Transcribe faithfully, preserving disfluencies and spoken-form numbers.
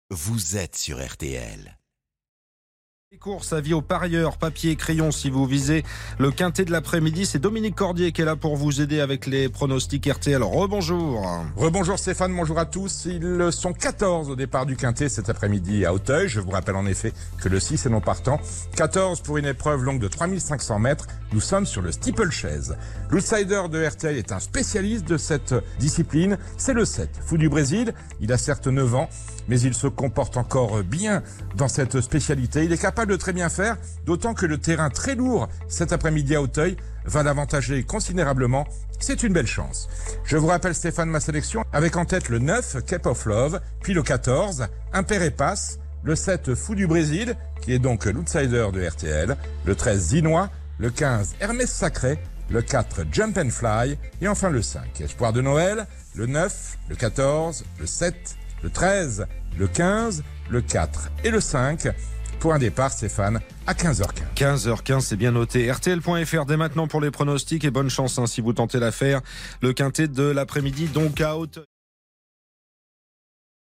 vous êtes sur R T L. Les courses, avis aux parieurs, papier et crayon si vous visez le quintet de l'après-midi. C'est Dominique Cordier qui est là pour vous aider avec les pronostics R T L. Rebonjour. Rebonjour Stéphane, bonjour à tous. Ils sont quatorze au départ du quintet cet après-midi à Auteuil. Je vous rappelle en effet que le six est non partant. quatorze pour une épreuve longue de trois mille cinq cents mètres. Nous sommes sur le steeplechase. L'outsider de R T L est un spécialiste de cette discipline. C'est le sept, Fou du Brésil. Il a certes neuf ans, mais il se comporte encore bien dans cette spécialité. Il est capable de très bien faire, d'autant que le terrain très lourd cet après-midi à Auteuil va l'avantager considérablement. C'est une belle chance. Je vous rappelle Stéphane ma sélection avec en tête le neuf Cape of Love, puis le quatorze Impair et Passe, le sept Fou du Brésil qui est donc l'outsider de R T L, le treize Zinois, le quinze Hermès Sacré, le quatre Jump and Fly et enfin le cinq Espoir de Noël, le neuf, le quatorze, le sept, le treize, le quinze, le quatre et le cinq. Pour un départ, Stéphane, à quinze heures quinze. quinze heures quinze, c'est bien noté. R T L point F R dès maintenant pour les pronostics et bonne chance hein, si vous tentez l'affaire. Le quintet de l'après-midi, donc à Auteuil.